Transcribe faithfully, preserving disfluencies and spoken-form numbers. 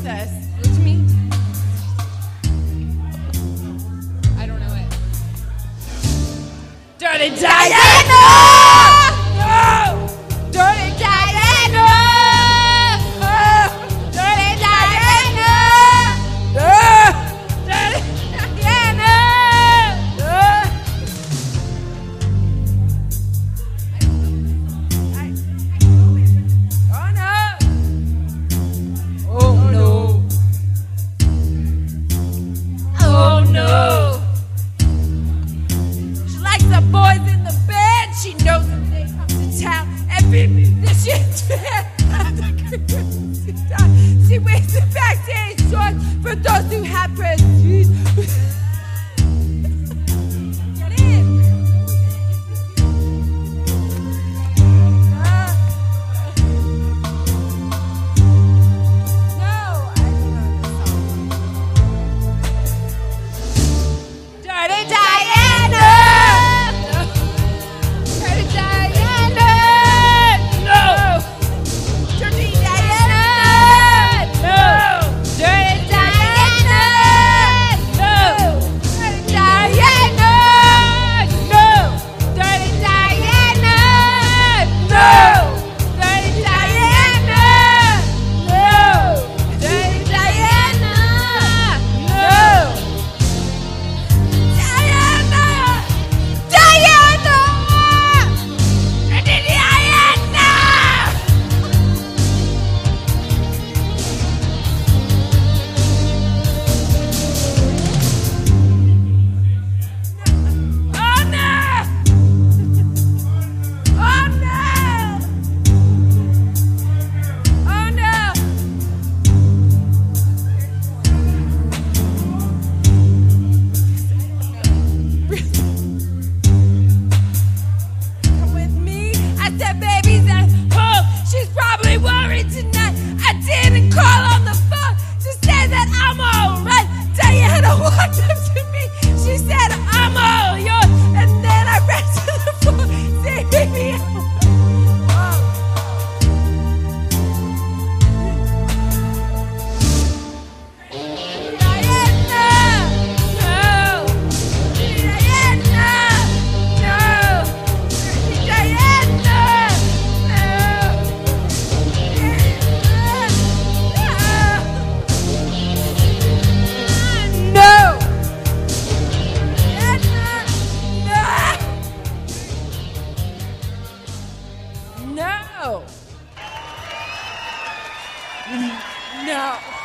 this. It's me. I don't know it. Dirty Diana! No! Dirty Diana! Oh, Dirty Diana! Oh, Dirty Diana! Oh. Oh no. Oh no. She likes the boys in the bed. She knows that they come to town every musician. She wears the backstage shorts for those who have prestige. Get in. Uh, no, I don't know this song. Dirty Diana! Dirty Diana! No! Dirty Diana! No! Dirty Diana! No! Dirty Diana! No! Dirty Diana! No! Dirty Diana! No! Dirty Diana! No! Diana! Diana! Dirty Diana! Oh no! Oh no! Oh no! Come with me. I said baby's at home. She's probably worried tonight. I didn't call on the phone to say that I'm alright. Diana walked up to me. She said I'm all yours. And then I ran to the phone. Say baby. Oh. Diana! No! Diana! No! Diana! No! No! No! No! No!